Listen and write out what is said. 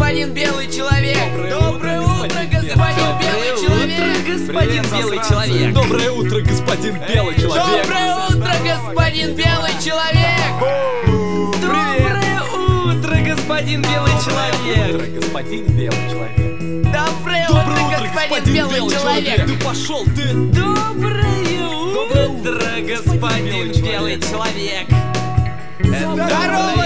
господин белый человек! Доброе утро, господин белый человек! Господин белый человек! Доброе утро, господин белый человек! Доброе утро, господин белый человек! Доброе утро, господин белый человек! Господин белый человек! Доброе утро, господин белый человек! Ты пошел, ты! Доброе утро, господин белый человек! Здорово,